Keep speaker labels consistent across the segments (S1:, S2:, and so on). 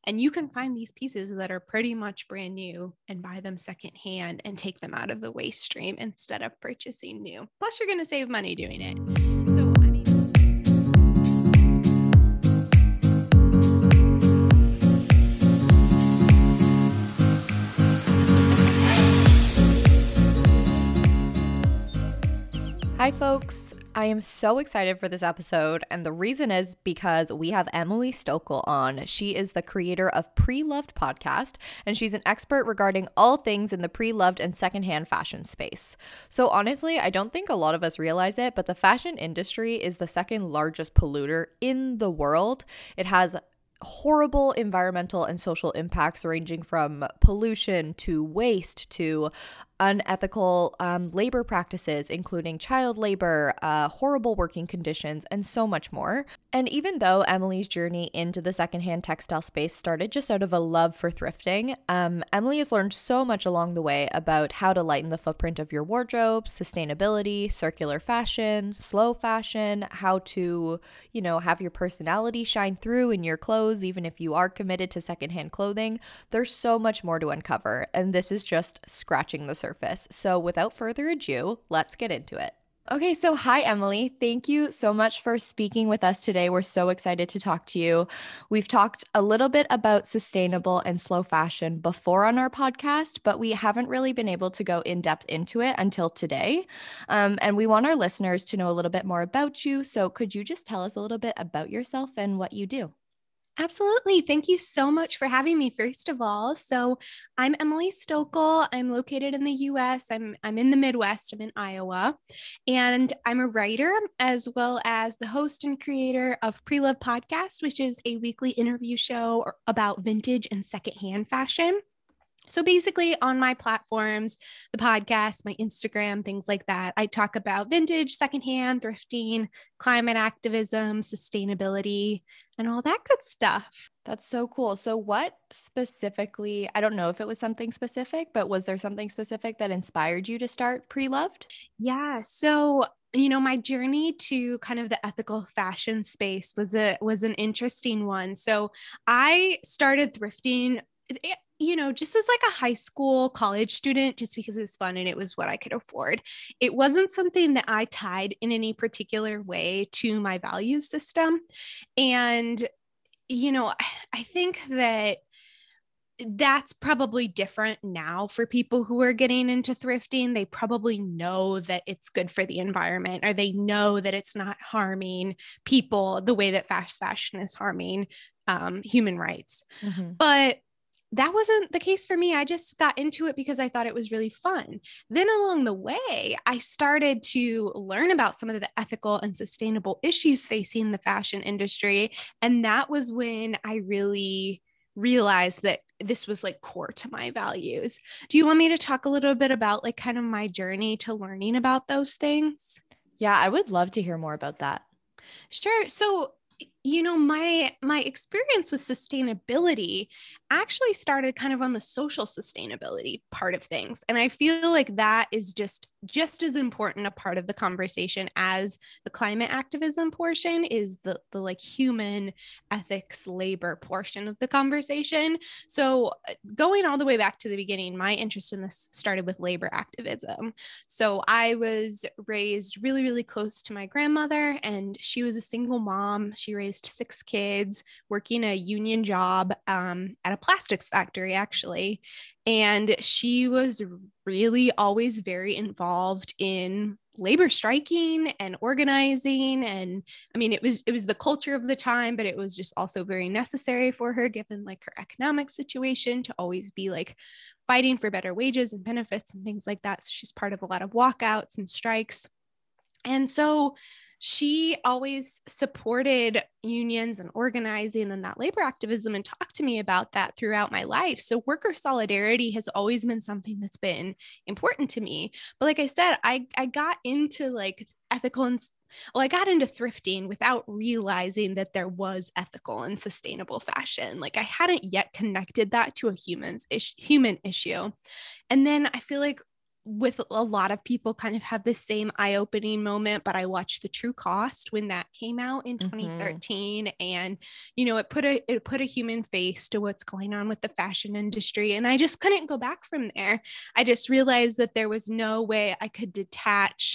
S1: And you can find these pieces that are pretty much brand new and buy them secondhand and take them out of the waste stream instead of purchasing new. Plus, you're going to save money doing it. So, I mean,
S2: Hi folks, I am so excited for this episode, and the reason is because we have Emily Stokel on. She is the creator of Pre-Loved podcast, and she's an expert regarding all things in the pre-loved and secondhand fashion space. So honestly, I don't think a lot of us realize it, but the fashion industry is the second largest polluter in the world. It has horrible environmental and social impacts ranging from pollution to waste to unethical labor practices, including child labor, horrible working conditions, and so much more. And even though Emily's journey into the secondhand textile space started just out of a love for thrifting, Emily has learned so much along the way about how to lighten the footprint of your wardrobe, sustainability, circular fashion, slow fashion, how to, have your personality shine through in your clothes, even if you are committed to secondhand clothing. There's so much more to uncover, and this is just scratching the surface. So without further ado, let's get into it. Okay, so hi, Emily. Thank you so much for speaking with us today. We're so excited to talk to you. We've talked a little bit about sustainable and slow fashion before on our podcast, but we haven't really been able to go in depth into it until today. And we want our listeners to know a little bit more about you. So could you just tell us a little bit about yourself and what you do?
S1: Absolutely. Thank you so much for having me, first of all. So I'm Emily Stokel. I'm located in the US. I'm in the Midwest. I'm in Iowa. And I'm a writer as well as the host and creator of Pre-Loved podcast, which is a weekly interview show about vintage and secondhand fashion. So basically on my platforms, the podcast, my Instagram, things like that, I talk about vintage, secondhand, thrifting, climate activism, sustainability, and all that good stuff.
S2: That's so cool. So what specifically, I don't know if it was something specific, but was there something specific that inspired you to start Pre-Loved?
S1: Yeah. So my journey to kind of the ethical fashion space was an interesting one. So I started thrifting, just as like a high school, college student, just because it was fun and it was what I could afford. It wasn't something that I tied in any particular way to my value system. And, I think that that's probably different now for people who are getting into thrifting. They probably know that it's good for the environment, or they know that it's not harming people the way that fast fashion is harming human rights.
S2: Mm-hmm.
S1: But that wasn't the case for me. I just got into it because I thought it was really fun. Then along the way, I started to learn about some of the ethical and sustainable issues facing the fashion industry. And that was when I really realized that this was like core to my values. Do you want me to talk a little bit about like kind of my journey to learning about those things?
S2: Yeah, I would love to hear more about that.
S1: Sure. So, my experience with sustainability actually started kind of on the social sustainability part of things. And I feel like that is just as important a part of the conversation as the climate activism portion is the like human ethics labor portion of the conversation. So going all the way back to the beginning, my interest in this started with labor activism. So I was raised really, really close to my grandmother, and she was a single mom. She raised 6 kids, working a union job at a plastics factory, actually. And she was really always very involved in labor striking and organizing. And I mean, it was the culture of the time, but it was just also very necessary for her, given like her economic situation, to always be like fighting for better wages and benefits and things like that. So she's part of a lot of walkouts and strikes. And so she always supported unions and organizing and that labor activism, and talked to me about that throughout my life. So worker solidarity has always been something that's been important to me. But like I said, I got into like ethical and I got into thrifting without realizing that there was ethical and sustainable fashion. Like I hadn't yet connected that to a human issue. And then I feel like with a lot of people kind of have the same eye-opening moment, but I watched The True Cost when that came out in 2013. And, you know, it put a human face to what's going on with the fashion industry. And I just couldn't go back from there. I just realized that there was no way I could detach,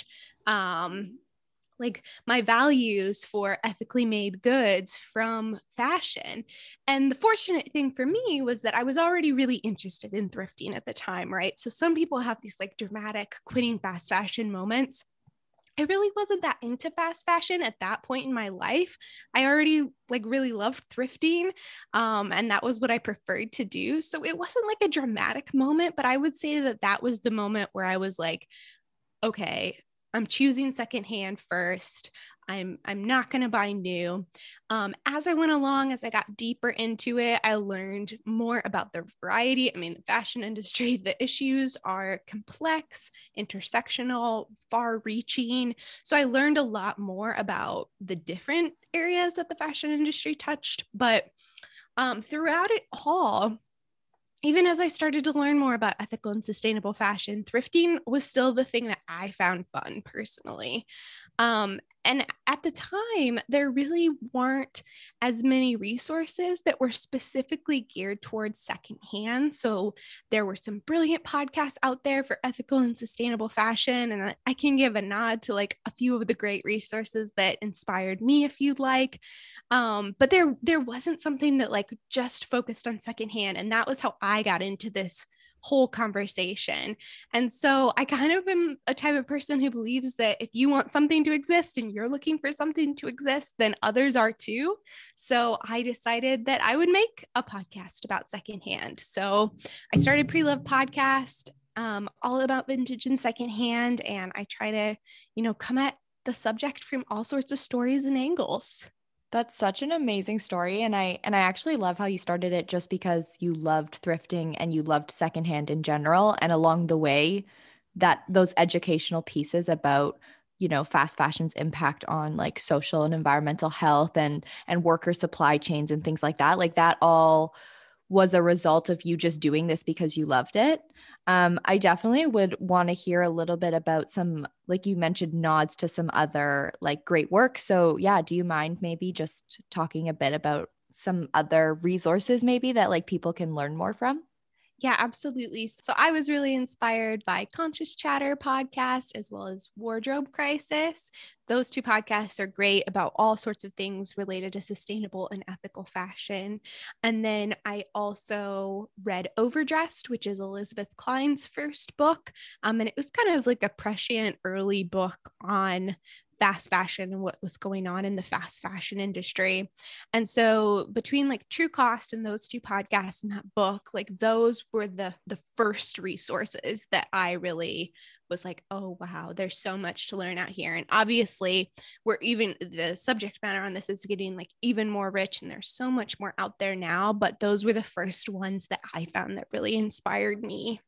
S1: like my values for ethically made goods from fashion. And the fortunate thing for me was that I was already really interested in thrifting at the time, right? So some people have these like dramatic quitting fast fashion moments. I really wasn't that into fast fashion at that point in my life. I already like really loved thrifting. And that was what I preferred to do. So it wasn't like a dramatic moment, but I would say that that was the moment where I was like, okay, I'm choosing secondhand first. I'm not going to buy new. As I went along, as I got deeper into it, I learned more about the variety. I mean, the fashion industry, the issues are complex, intersectional, far reaching. So I learned a lot more about the different areas that the fashion industry touched. But throughout it all, even as I started to learn more about ethical and sustainable fashion, thrifting was still the thing that I found fun personally. And at the time, there really weren't as many resources that were specifically geared towards secondhand. So there were some brilliant podcasts out there for ethical and sustainable fashion. And I can give a nod to like a few of the great resources that inspired me if you'd like. But there wasn't something that like just focused on secondhand. And that was how I got into this whole conversation. And so I kind of am a type of person who believes that if you want something to exist and you're looking for something to exist, then others are too. So I decided that I would make a podcast about secondhand. So I started Pre-Loved Podcast, all about vintage and secondhand. And I try to, you know, come at the subject from all sorts of stories and angles.
S2: That's such an amazing story. And I actually love how you started it just because you loved thrifting and you loved secondhand in general. And along the way, that those educational pieces about, you know, fast fashion's impact on like social and environmental health and worker supply chains and things like that all was a result of you just doing this because you loved it. I definitely would want to hear a little bit about some, like you mentioned, nods to some other like great work. So yeah, do you mind maybe just talking a bit about some other resources maybe that like people can learn more from?
S1: Yeah, absolutely. So I was really inspired by Conscious Chatter podcast as well as Wardrobe Crisis. Those two podcasts are great about all sorts of things related to sustainable and ethical fashion. And then I also read Overdressed, which is Elizabeth Klein's first book. And it was kind of like a prescient early book on fast fashion and what was going on in the fast fashion industry. And so between like True Cost and those two podcasts and that book, like those were the first resources that I really was like, oh wow, there's so much to learn out here. And obviously we're even the subject matter on this is getting like even more rich and there's so much more out there now, but those were the first ones that I found that really inspired me.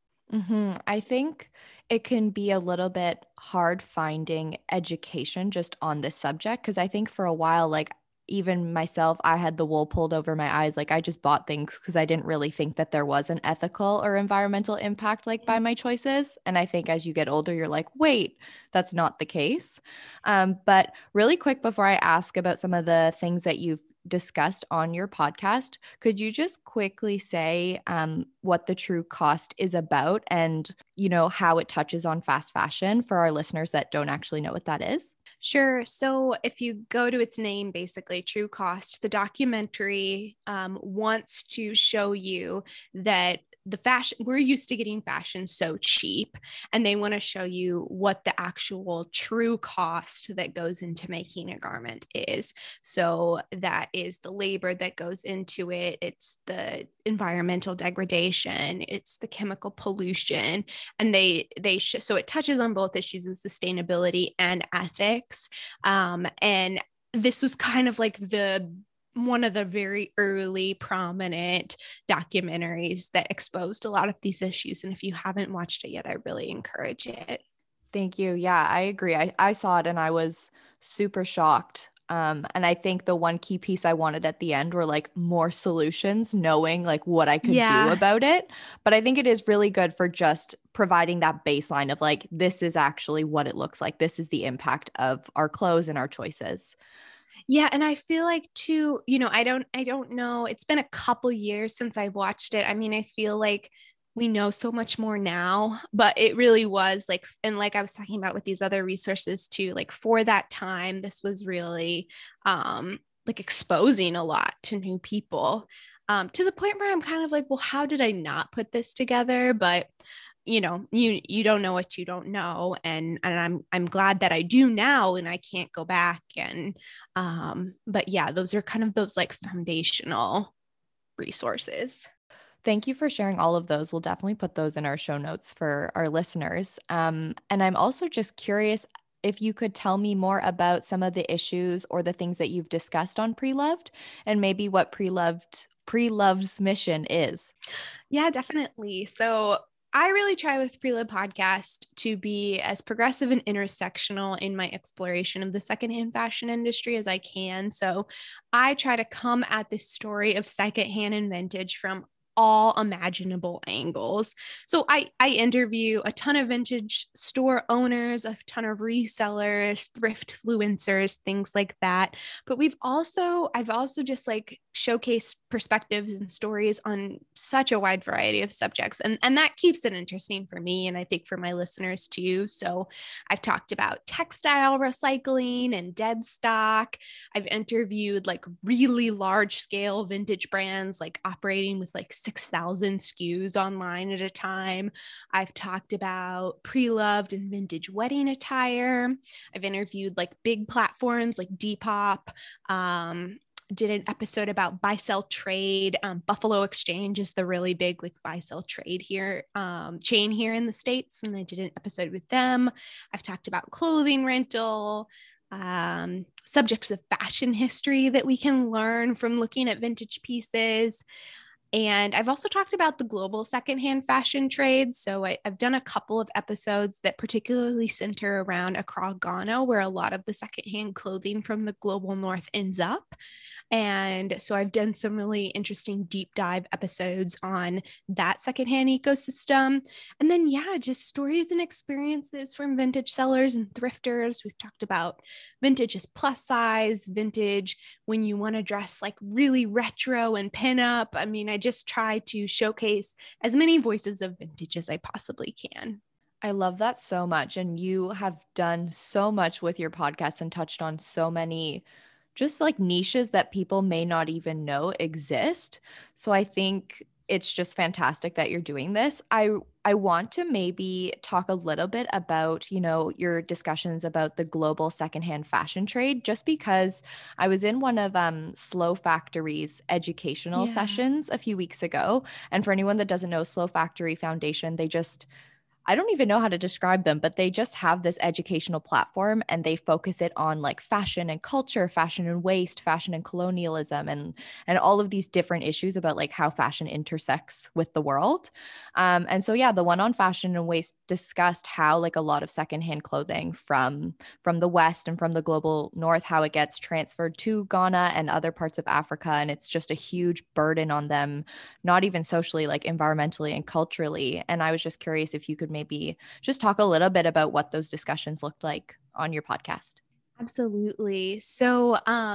S2: I think it can be a little bit hard finding education just on this subject because I think for a while, like even myself, I had the wool pulled over my eyes. Like I just bought things because I didn't really think that there was an ethical or environmental impact like by my choices. And I think as you get older, you're like, wait, that's not the case. But really quick before I ask about some of the things that you've discussed on your podcast, could you just quickly say what the True Cost is about and, you know, how it touches on fast fashion for our listeners that don't actually know what that is?
S1: Sure. So if you go to its name, basically True Cost, the documentary wants to show you that the fashion, we're used to getting fashion so cheap, and they want to show you what the actual true cost that goes into making a garment is. So that is the labor that goes into it. It's the environmental degradation. It's the chemical pollution. And so it touches on both issues of sustainability and ethics. And this was kind of like one of the very early prominent documentaries that exposed a lot of these issues. And if you haven't watched it yet, I really encourage it.
S2: Thank you. Yeah, I agree. I saw it and I was super shocked And I think the one key piece I wanted at the end were like more solutions, knowing like what I could do
S1: Yeah.
S2: about it. But I think it is really good for just providing that baseline of like, this is actually what it looks like. This is the impact of our clothes and our choices.
S1: Yeah, and I feel like too, I don't know. It's been a couple years since I watched it. I mean, I feel like we know so much more now, but it really was like, and like I was talking about with these other resources too, like for that time, this was really like exposing a lot to new people. To the point where I'm kind of like, well, how did I not put this together? But you don't know what you don't know, and I'm glad that I do now, and I can't go back. And but yeah, those are kind of those like foundational resources.
S2: Thank you for sharing all of those. We'll definitely put those in our show notes for our listeners. And I'm also just curious if you could tell me more about some of the issues or the things that you've discussed on Preloved, and maybe what Preloved's mission is.
S1: Yeah, definitely. So I really try with Preload Podcast to be as progressive and intersectional in my exploration of the secondhand fashion industry as I can. So I try to come at this story of secondhand and vintage from all imaginable angles. So I interview a ton of vintage store owners, a ton of resellers, thrift influencers, things like that. But I've also just like showcased perspectives and stories on such a wide variety of subjects. And that keeps it interesting for me, and I think for my listeners too. So I've talked about textile recycling and dead stock. I've interviewed like really large scale vintage brands like operating with like 6,000 SKUs online at a time. I've talked about pre-loved and vintage wedding attire. I've interviewed like big platforms like Depop. Did an episode about buy sell trade. Buffalo Exchange is the really big like buy sell trade here chain here in the States, and I did an episode with them. I've talked about clothing rental, subjects of fashion history that we can learn from looking at vintage pieces. And I've also talked about the global secondhand fashion trade. So I've done a couple of episodes that particularly center around Accra, Ghana, where a lot of the secondhand clothing from the global north ends up. And so I've done some really interesting deep dive episodes on that secondhand ecosystem. And then, yeah, just stories and experiences from vintage sellers and thrifters. We've talked about vintage as plus size, vintage when you want to dress like really retro and pin up. I mean, I just try to showcase as many voices of vintage as I possibly can.
S2: I love that so much. And you have done so much with your podcast and touched on so many just like niches that people may not even know exist. So I think it's just fantastic that you're doing this. I want to maybe talk a little bit about, your discussions about the global secondhand fashion trade, just because I was in one of Slow Factory's educational
S1: Yeah.
S2: sessions a few weeks ago. And for anyone that doesn't know, Slow Factory Foundation, I don't even know how to describe them, but they just have this educational platform and they focus it on like fashion and culture, fashion and waste, fashion and colonialism, and all of these different issues about like how fashion intersects with the world. And so yeah, the one on fashion and waste discussed how like a lot of secondhand clothing from the West and from the global North, how it gets transferred to Ghana and other parts of Africa, and it's just a huge burden on them, not even socially, like environmentally and culturally. And I was just curious if you could maybe just talk a little bit about what those discussions looked like on your podcast.
S1: Absolutely. So,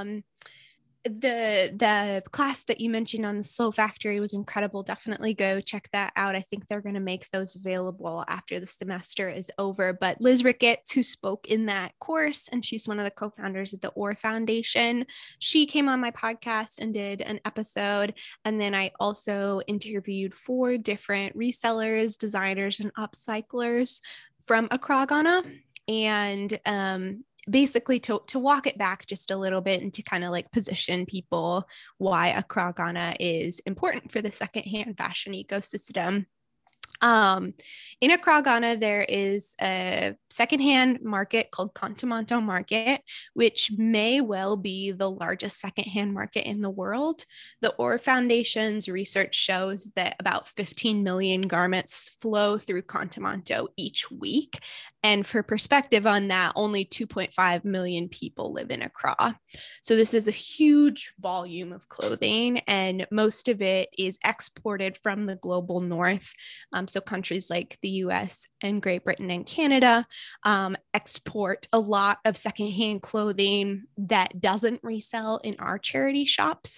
S1: the class that you mentioned on the Slow Factory was incredible. Definitely go check that out. I think they're going to make those available after the semester is over. But Liz Ricketts, who spoke in that course, and she's one of the co-founders of the OR Foundation, she came on my podcast and did an episode. And then I also interviewed 4 different resellers, designers, and upcyclers from Accra, Ghana. And basically to walk it back just a little bit and to kind of like position people why Accra, Ghana is important for the secondhand fashion ecosystem. In Accra, Ghana, there is a secondhand market called Contamonto Market, which may well be the largest secondhand market in the world. The OR Foundation's research shows that about 15 million garments flow through Contamonto each week. And for perspective on that, only 2.5 million people live in Accra. So this is a huge volume of clothing, and most of it is exported from the global north. So countries like the US and Great Britain and Canada export a lot of secondhand clothing that doesn't resell in our charity shops.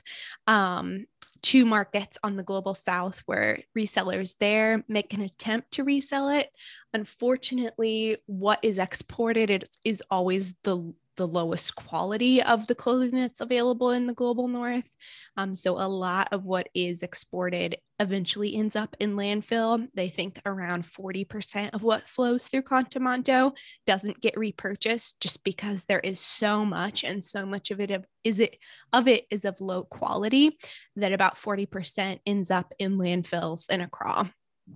S1: To markets on the global south where resellers there make an attempt to resell it. Unfortunately, what is exported is always the lowest quality of the clothing that's available in the global north. So a lot of what is exported eventually ends up in landfill. They think around 40% of what flows through Contamonto doesn't get repurchased just because there is so much, and so much of it is of low quality that about 40% ends up in landfills in Accra.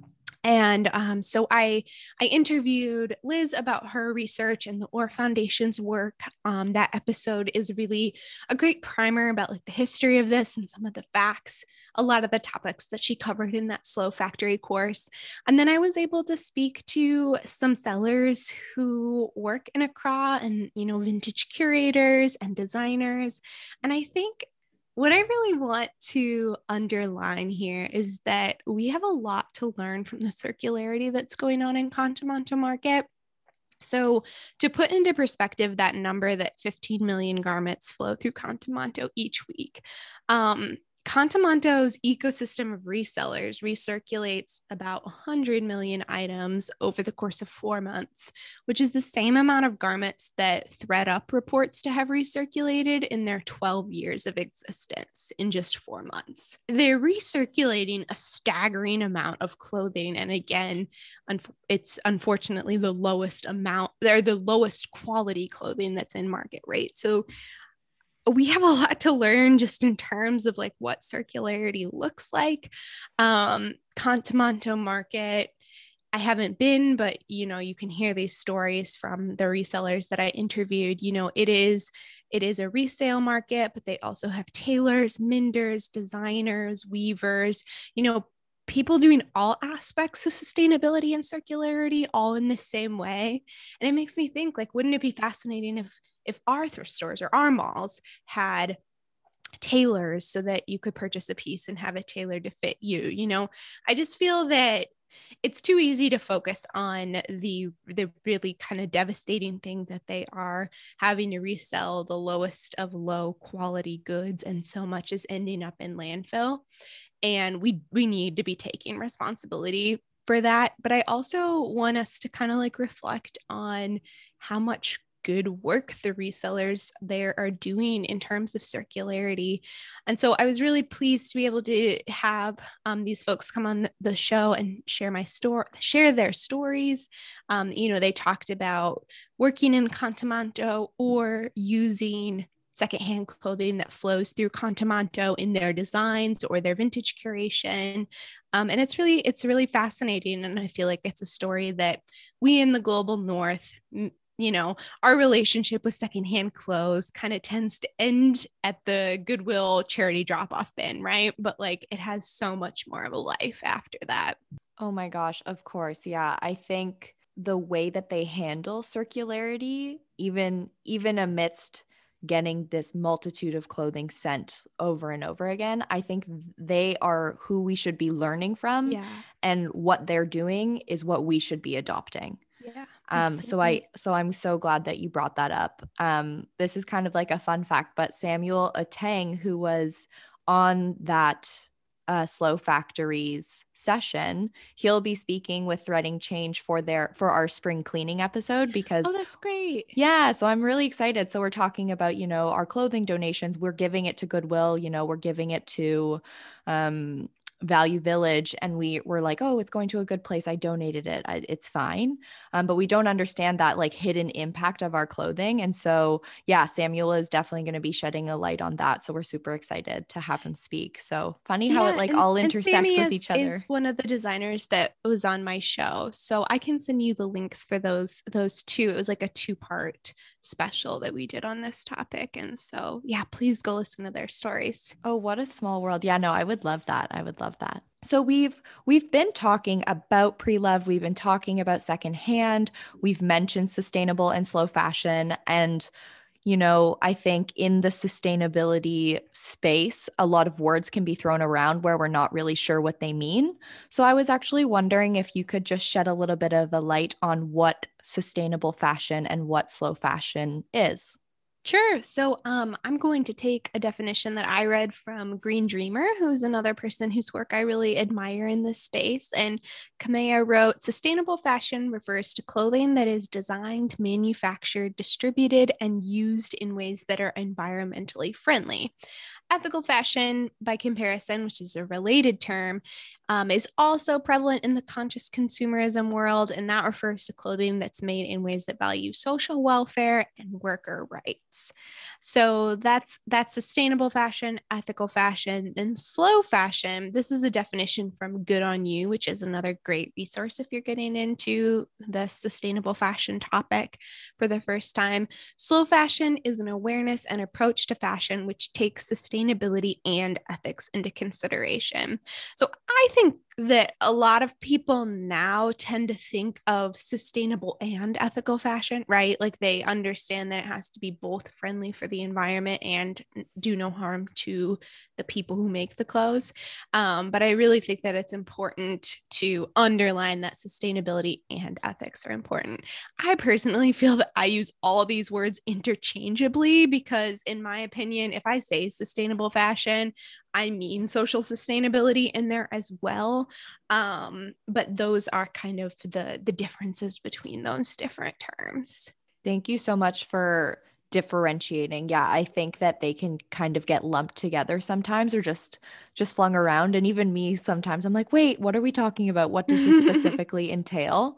S1: And so I interviewed Liz about her research and the Orr Foundation's work. That episode is really a great primer about like the history of this and some of the facts, a lot of the topics that she covered in that Slow Factory course. And then I was able to speak to some sellers who work in Accra and, you know, vintage curators and designers. And I think what I really want to underline here is that we have a lot to learn from the circularity that's going on in Contamonto Market. So to put into perspective that number, that 15 million garments flow through Contamonto each week, Contamonto's ecosystem of resellers recirculates about 100 million items over the course of 4 months, which is the same amount of garments that ThreadUp reports to have recirculated in their 12 years of existence in just 4 months. They're recirculating a staggering amount of clothing. And again, it's unfortunately the lowest amount, they're the lowest quality clothing that's in market rate. So we have a lot to learn just in terms of like what circularity looks like. Contamonto Market, I haven't been, but you know, you can hear these stories from the resellers that I interviewed. You know, it is a resale market, but they also have tailors, menders, designers, weavers, you know, people doing all aspects of sustainability and circularity all in the same way. And it makes me think, like, wouldn't it be fascinating if our thrift stores or our malls had tailors so that you could purchase a piece and have it tailored to fit you? You know, I just feel that it's too easy to focus on the really kind of devastating thing that they are having to resell the lowest of low quality goods, and so much is ending up in landfill. And we need to be taking responsibility for that. But I also want us to kind of like reflect on how much good work the resellers there are doing in terms of circularity. And so I was really pleased to be able to have these folks come on the show and share their stories. You know, they talked about working in Contamonto or using secondhand clothing that flows through Contamonto in their designs or their vintage curation. And it's really fascinating. And I feel like it's a story that we in the global north, you know, our relationship with secondhand clothes kind of tends to end at the Goodwill charity drop-off bin, right? But like it has so much more of a life after that.
S2: Oh my gosh, of course. Yeah. I think the way that they handle circularity, even amidst getting this multitude of clothing sent over and over again, I think they are who we should be learning from.
S1: Yeah.
S2: And what they're doing is what we should be adopting.
S1: Yeah.
S2: So I'm so glad that you brought that up. This is kind of like a fun fact, but Samuel Atang, who was on that Slow Factories session, he'll be speaking with Threading Change for our spring cleaning episode, because
S1: that's great.
S2: Yeah, so I'm really excited. So we're talking about, you know, our clothing donations. We're giving it to Goodwill, you know, we're giving it to Value Village, and we're like, oh, it's going to a good place. I donated it. It's fine. But we don't understand that like hidden impact of our clothing. And so, yeah, Samuel is definitely going to be shedding a light on that. So we're super excited to have him speak. So funny how it like all intersects with each other.
S1: Is one of the designers that was on my show. So I can send you the links for those two. It was like a 2-part special that we did on this topic. And so, yeah, please go listen to their stories.
S2: Oh, what a small world. Yeah, no, I would love that. love that. So we've been talking about pre-loved, we've been talking about secondhand, we've mentioned sustainable and slow fashion, and I think in the sustainability space, a lot of words can be thrown around where we're not really sure what they mean. So I was actually wondering if you could just shed a little bit of a light on what sustainable fashion and what slow fashion is.
S1: Sure. So I'm going to take a definition that I read from Green Dreamer, who's another person whose work I really admire in this space. And Kamea wrote, sustainable fashion refers to clothing that is designed, manufactured, distributed, and used in ways that are environmentally friendly. Ethical fashion, by comparison, which is a related term, is also prevalent in the conscious consumerism world, and that refers to clothing that's made in ways that value social welfare and worker rights. So that's sustainable fashion, ethical fashion, and slow fashion. This is a definition from Good on You, which is another great resource if you're getting into the sustainable fashion topic for the first time. Slow fashion is an awareness and approach to fashion which takes sustainability and ethics into consideration. So I think that a lot of people now tend to think of sustainable and ethical fashion, right? Like they understand that it has to be both friendly for the environment and do no harm to the people who make the clothes. But I really think that it's important to underline that sustainability and ethics are important. I personally feel that I use all these words interchangeably because, in my opinion, if I say sustainable fashion, I mean social sustainability in there as well. But those are kind of the differences between those different terms.
S2: Thank you so much for differentiating. Yeah, I think that they can kind of get lumped together sometimes or just flung around. And even me sometimes I'm like, wait, what are we talking about? What does this specifically entail?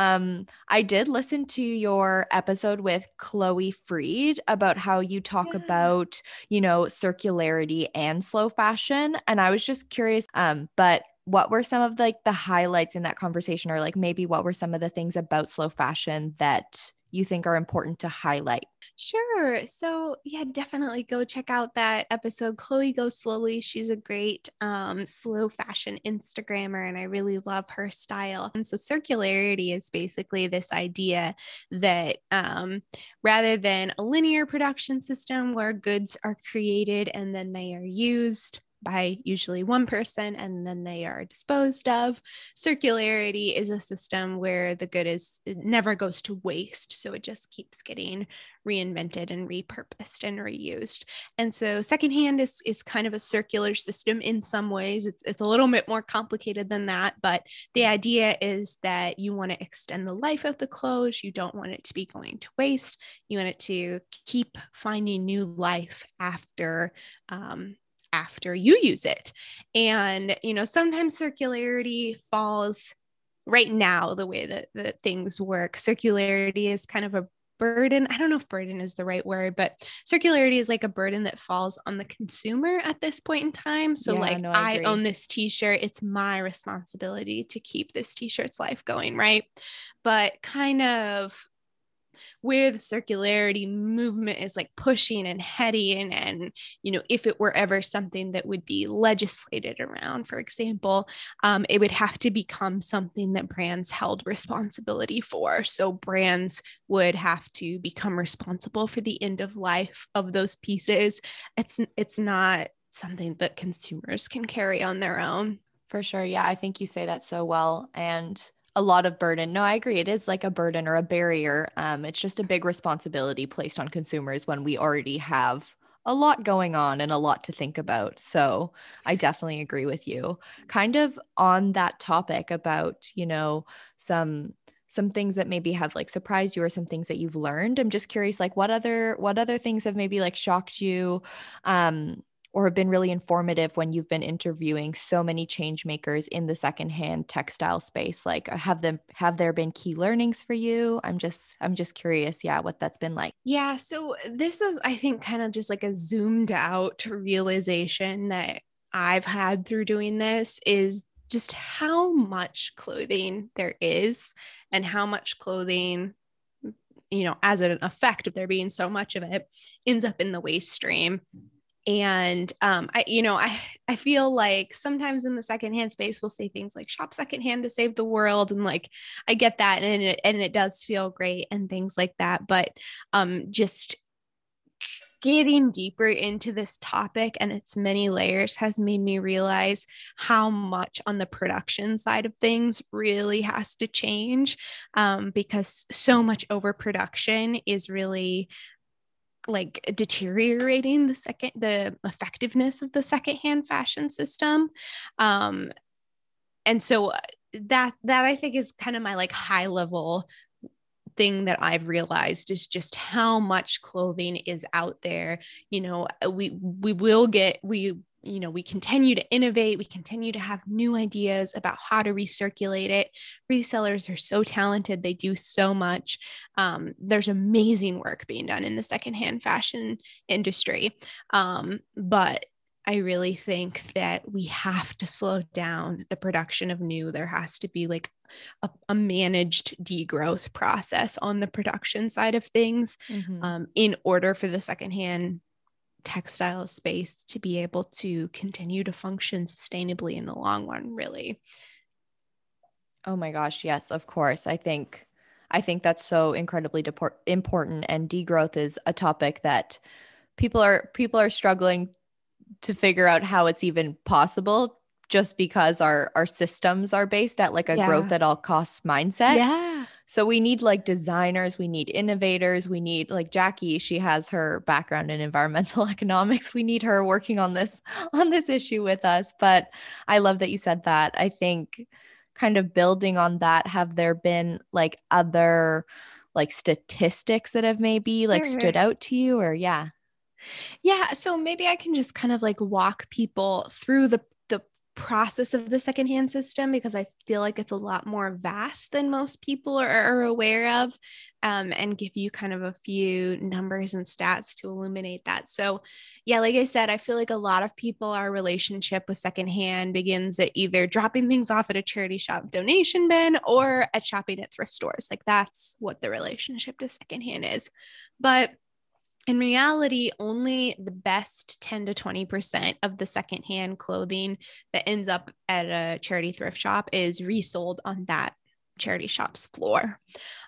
S2: I did listen to your episode with Chloe Freed about how you talk about, circularity and slow fashion. And I was just curious, but what were some of the highlights in that conversation, or like maybe what were some of the things about slow fashion that you think are important to highlight?
S1: Sure. So yeah, definitely go check out that episode. Chloe Goes Slowly. She's a great slow fashion Instagrammer, and I really love her style. And so circularity is basically this idea that rather than a linear production system where goods are created and then they are used by usually one person and then they are disposed of. Circularity is a system where the good it never goes to waste. So it just keeps getting reinvented and repurposed and reused. And so secondhand is kind of a circular system in some ways. It's a little bit more complicated than that, but the idea is that you want to extend the life of the clothes. You don't want it to be going to waste. You want it to keep finding new life after you use it. And, sometimes circularity falls right now, the way that things work. Circularity is kind of a burden. I don't know if burden is the right word, but circularity is like a burden that falls on the consumer at this point in time. So
S2: No, I
S1: I own this t-shirt. It's my responsibility to keep this t-shirt's life going, right? But kind of where the circularity movement is like pushing and heading, and if it were ever something that would be legislated around, for example, it would have to become something that brands held responsibility for. So brands would have to become responsible for the end of life of those pieces. It's not something that consumers can carry on their own.
S2: For sure. Yeah, I think you say that so well. And a lot of burden. No, I agree. It is like a burden or a barrier. It's just a big responsibility placed on consumers when we already have a lot going on and a lot to think about. So I definitely agree with you. Kind of on that topic about, some things that maybe have like surprised you or some things that you've learned. I'm just curious, like what other things have maybe like shocked you, or have been really informative when you've been interviewing so many change makers in the secondhand textile space? Like have there been key learnings for you? I'm just curious, yeah, what that's been like.
S1: Yeah, so this is, I think, kind of just like a zoomed out realization that I've had through doing this is just how much clothing there is and how much clothing, as an effect of there being so much of it, ends up in the waste stream. And I feel like sometimes in the secondhand space, we'll say things like shop secondhand to save the world. And like, I get that. And it does feel great and things like that. But just getting deeper into this topic and its many layers has made me realize how much on the production side of things really has to change, because so much overproduction is really like deteriorating the effectiveness of the secondhand fashion system. And so that I think is kind of my like high level thing that I've realized is just how much clothing is out there. We continue to innovate. We continue to have new ideas about how to recirculate it. Resellers are so talented. They do so much. There's amazing work being done in the secondhand fashion industry. But I really think that we have to slow down the production of new. There has to be like a managed degrowth process on the production side of things, in order for the secondhand textile space to be able to continue to function sustainably in the long run, really.
S2: Oh my gosh, yes, of course. I think that's so incredibly important, and degrowth is a topic that people are struggling to figure out how it's even possible, just because our systems are based at like a growth at all costs mindset.
S1: Yeah.
S2: So we need like designers, we need innovators, we need like Jackie, she has her background in environmental economics. We need her working on this issue with us. But I love that you said that. I think kind of building on that, have there been like other like statistics that have maybe like stood out to you, or yeah?
S1: Yeah, so maybe I can just kind of like walk people through the process of the secondhand system, because I feel like it's a lot more vast than most people are aware of, and give you kind of a few numbers and stats to illuminate that. So yeah, like I said, I feel like a lot of people, our relationship with secondhand begins at either dropping things off at a charity shop donation bin or at shopping at thrift stores. Like that's what the relationship to secondhand is. But in reality, only the best 10 to 20% of the secondhand clothing that ends up at a charity thrift shop is resold on that charity shop's floor.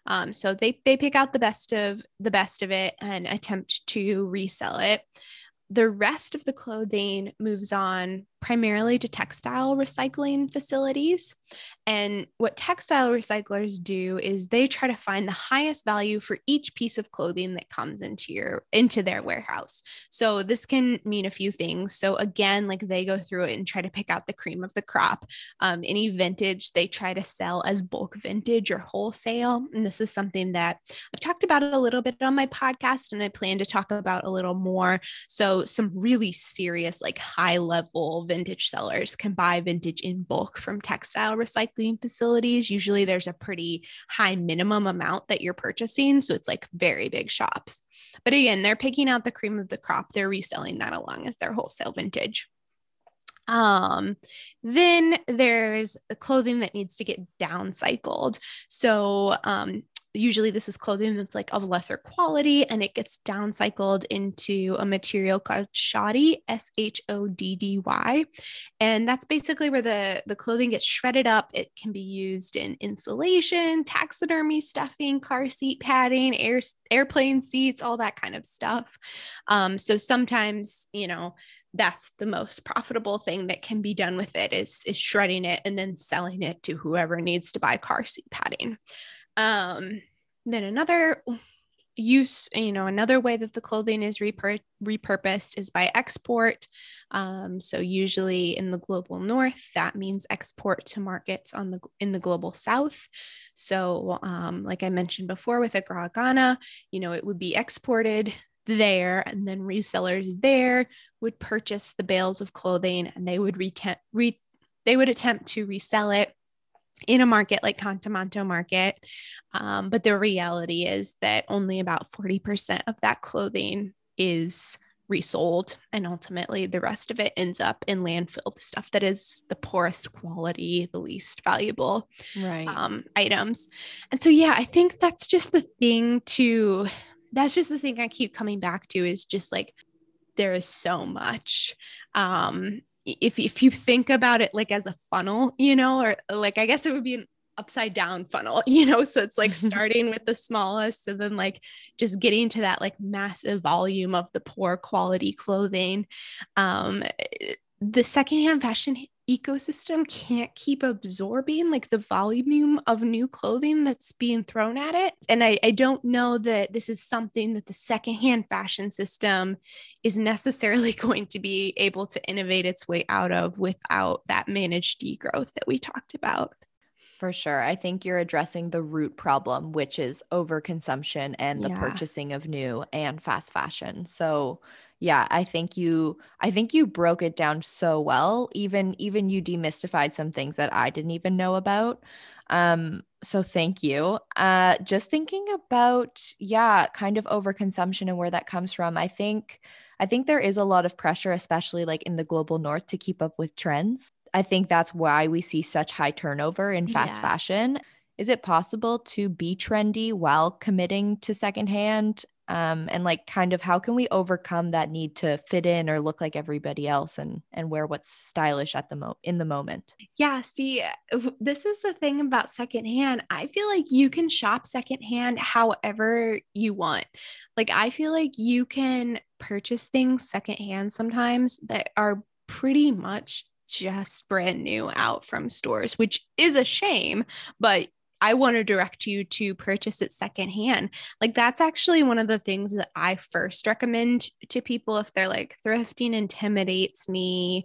S1: So they pick out the best of it and attempt to resell it. The rest of the clothing moves on primarily to textile recycling facilities. And what textile recyclers do is they try to find the highest value for each piece of clothing that comes into their warehouse. So this can mean a few things. So again, like they go through it and try to pick out the cream of the crop. Any vintage they try to sell as bulk vintage or wholesale. And this is something that I've talked about a little bit on my podcast, and I plan to talk about a little more. So some really serious, like high level vintage sellers can buy vintage in bulk from textile recycling facilities. Usually there's a pretty high minimum amount that you're purchasing. So it's like very big shops. But again, they're picking out the cream of the crop. They're reselling that along as their wholesale vintage. Then there's the clothing that needs to get downcycled. So usually this is clothing that's like of lesser quality, and it gets downcycled into a material called shoddy, SHODDY. And that's basically where the clothing gets shredded up. It can be used in insulation, taxidermy stuffing, car seat padding, airplane seats, all that kind of stuff. So sometimes, that's the most profitable thing that can be done with it is shredding it and then selling it to whoever needs to buy car seat padding. Then another use, another way that the clothing is repurposed is by export. So usually in the global north, that means export to markets in the global south. So like I mentioned before with Accra, Ghana, it would be exported there, and then resellers there would purchase the bales of clothing, and they would attempt to resell it in a market like Contamanto Market. But the reality is that only about 40% of that clothing is resold, and ultimately the rest of it ends up in landfill, the stuff that is the poorest quality, the least valuable items. And so yeah, I think that's just the thing I keep coming back to, is just like there is so much. If you think about it like as a funnel, or like, I guess it would be an upside down funnel, so it's like starting with the smallest and then like just getting to that like massive volume of the poor quality clothing. The secondhand fashion ecosystem can't keep absorbing like the volume of new clothing that's being thrown at it. And I don't know that this is something that the secondhand fashion system is necessarily going to be able to innovate its way out of without that managed degrowth that we talked about.
S2: For sure. I think you're addressing the root problem, which is overconsumption and the purchasing of new and fast fashion. So yeah, I think you broke it down so well. Even you demystified some things that I didn't even know about. So thank you. Just thinking about, kind of overconsumption and where that comes from. I think there is a lot of pressure, especially like in the global north, to keep up with trends. I think that's why we see such high turnover in fast fashion. Is it possible to be trendy while committing to secondhand? And like kind of how can we overcome that need to fit in or look like everybody else and wear what's stylish at in the moment?
S1: Yeah, see, this is the thing about secondhand. I feel like you can shop secondhand however you want. Like I feel like you can purchase things secondhand sometimes that are pretty much just brand new out from stores, which is a shame, but I want to direct you to purchase it secondhand. Like that's actually one of the things that I first recommend to people if they're like thrifting intimidates me,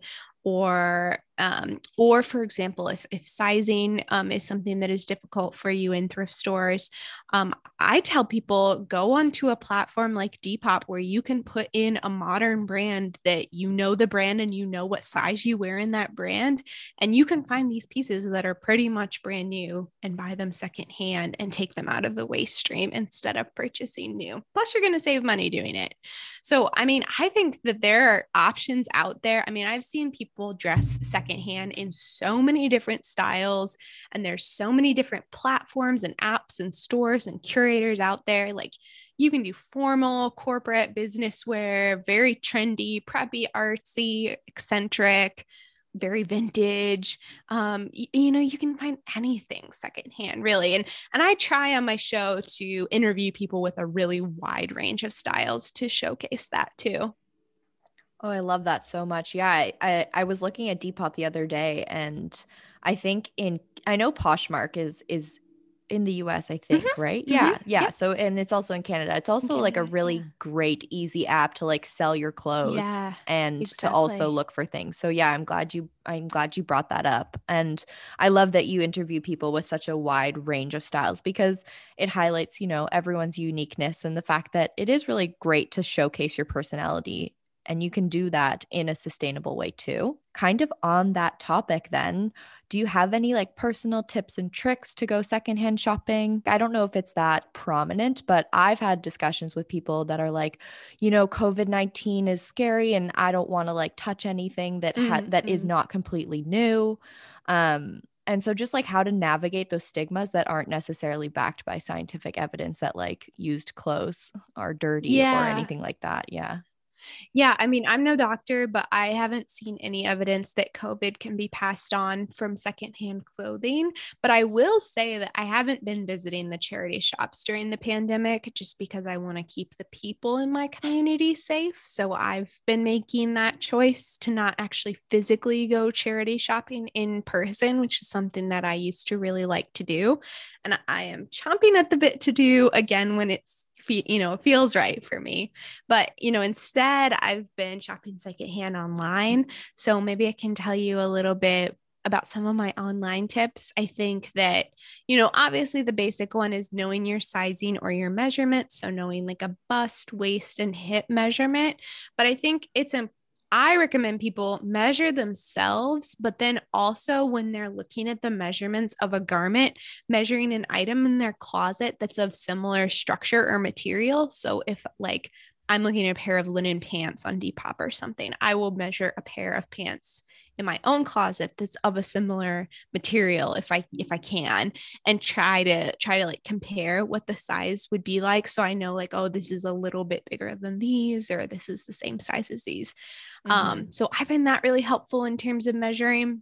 S1: or for example, if sizing is something that is difficult for you in thrift stores, I tell people go onto a platform like Depop where you can put in a modern brand that the brand and what size you wear in that brand, and you can find these pieces that are pretty much brand new and buy them secondhand and take them out of the waste stream instead of purchasing new. Plus, you're going to save money doing it. So, I mean, I think that there are options out there. I mean, I've seen people dress secondhand in so many different styles, and there's so many different platforms and apps and stores and curators out there. Like you can do formal, corporate, business wear, very trendy, preppy, artsy, eccentric, very vintage. You can find anything secondhand, really. And I try on my show to interview people with a really wide range of styles to showcase that too.
S2: Oh, I love that so much. Yeah, I was looking at Depop the other day, and I know Poshmark is in the US, I think, right? Yeah.
S1: Yep.
S2: So, and it's also in Canada. It's also like a really great, easy app to like sell your clothes and to also look for things. So yeah, I'm glad you brought that up. And I love that you interview people with such a wide range of styles because it highlights, everyone's uniqueness and the fact that it is really great to showcase your personality. And you can do that in a sustainable way too. Kind of on that topic then, do you have any like personal tips and tricks to go secondhand shopping? I don't know if it's that prominent, but I've had discussions with people that are like, COVID-19 is scary and I don't want to like touch anything that that is not completely new. And so just like how to navigate those stigmas that aren't necessarily backed by scientific evidence that like used clothes are dirty or anything like that. Yeah.
S1: Yeah, I mean, I'm no doctor, but I haven't seen any evidence that COVID can be passed on from secondhand clothing. But I will say that I haven't been visiting the charity shops during the pandemic just because I want to keep the people in my community safe. So I've been making that choice to not actually physically go charity shopping in person, which is something that I used to really like to do. And I am chomping at the bit to do again when it feels right for me. But, instead I've been shopping secondhand online. So maybe I can tell you a little bit about some of my online tips. I think that, obviously the basic one is knowing your sizing or your measurements. So knowing like a bust, waist, and hip measurement. But I think I recommend people measure themselves, but then also when they're looking at the measurements of a garment, measuring an item in their closet that's of similar structure or material. So if like I'm looking at a pair of linen pants on Depop or something, I will measure a pair of pants in my own closet that's of a similar material if I can, and try to like compare what the size would be like. So I know like, oh, this is a little bit bigger than these, or this is the same size as these. So I find that really helpful in terms of measuring.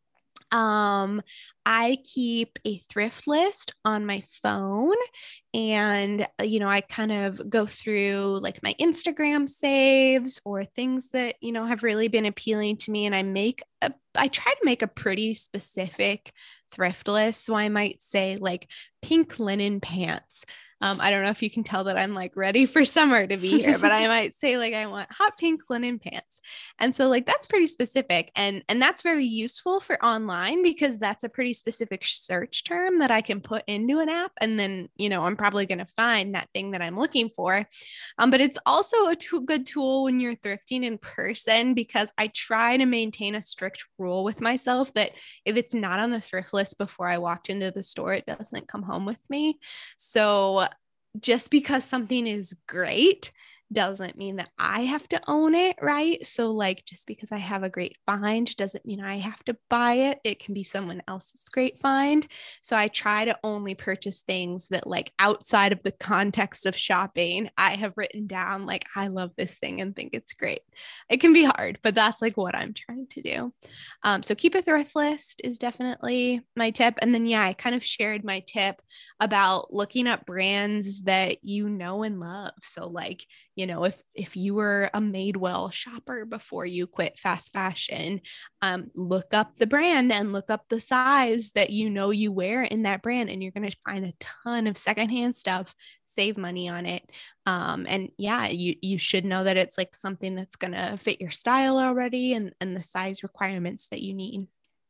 S1: I keep a thrift list on my phone, and I kind of go through like my Instagram saves or things that have really been appealing to me, and I try to make a pretty specific thrift list. So I might say like pink linen pants. I don't know if you can tell that I'm like ready for summer to be here, but I might say like I want hot pink linen pants. And so like that's pretty specific, and that's very useful for online because that's a pretty specific search term that I can put into an app, and then I'm probably going to find that thing that I'm looking for. But it's also a good tool when you're thrifting in person, because I try to maintain a strict rule with myself that if it's not on the thrift list before I walked into the store, it doesn't come home with me. So just because something is great doesn't mean that I have to own it, right? So like just because I have a great find doesn't mean I have to buy it. It can be someone else's great find. So I try to only purchase things that like outside of the context of shopping, I have written down like I love this thing and think it's great. It can be hard, but that's like what I'm trying to do. So keep a thrift list is definitely my tip. And then I kind of shared my tip about looking up brands that you know and love. So like if you were a Madewell shopper before you quit fast fashion, look up the brand and look up the size that you wear in that brand, and you're going to find a ton of secondhand stuff. Save money on it. And you should know that it's like something that's going to fit your style already, and the size requirements that you need.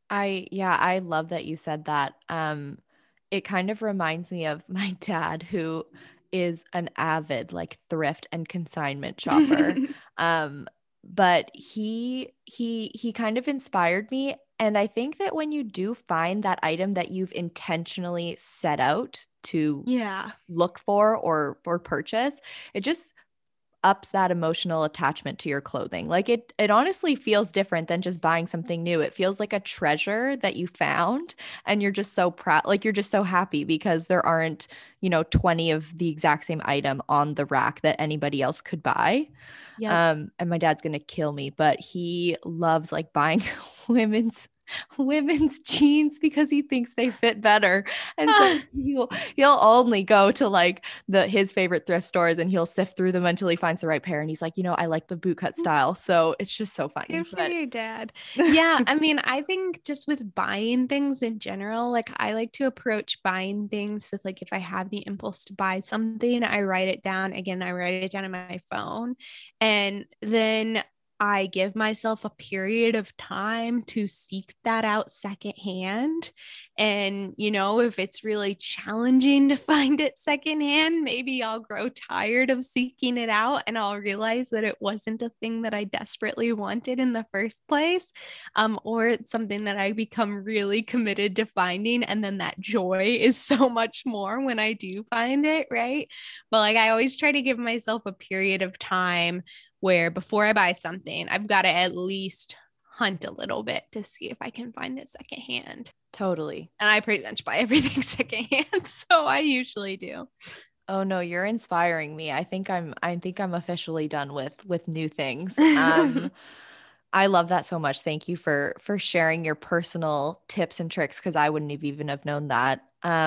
S2: I love that you said that. It kind of reminds me of my dad, who is an avid like thrift and consignment shopper. But he kind of inspired me. And I think that when you do find that item that you've intentionally set out to look for or purchase, it just ups that emotional attachment to your clothing. Like it honestly feels different than just buying something new. It feels like a treasure that you found, and you're just so proud, like you're just so happy because there aren't 20 of the exact same item on the rack that anybody else could buy. And my dad's gonna kill me, but he loves like buying women's jeans because he thinks they fit better. And so he'll only go to like his favorite thrift stores, and he'll sift through them until he finds the right pair. And he's like, I like the bootcut style. So it's just so funny.
S1: Good for your dad. Yeah. I mean, I think just with buying things in general, like I like to approach buying things with like, if I have the impulse to buy something, I write it down. Again, I write it down in my phone, and then I give myself a period of time to seek that out secondhand. And, if it's really challenging to find it secondhand, maybe I'll grow tired of seeking it out, and I'll realize that it wasn't a thing that I desperately wanted in the first place, or it's something that I become really committed to finding. And then that joy is so much more when I do find it, right? But like I always try to give myself a period of time where before I buy something, I've got to at least hunt a little bit to see if I can find it secondhand.
S2: Totally.
S1: And I pretty much buy everything secondhand, so I usually do.
S2: Oh no, you're inspiring me. I think I'm officially done with new things. I love that so much. Thank you for sharing your personal tips and tricks, because I wouldn't have even have known that.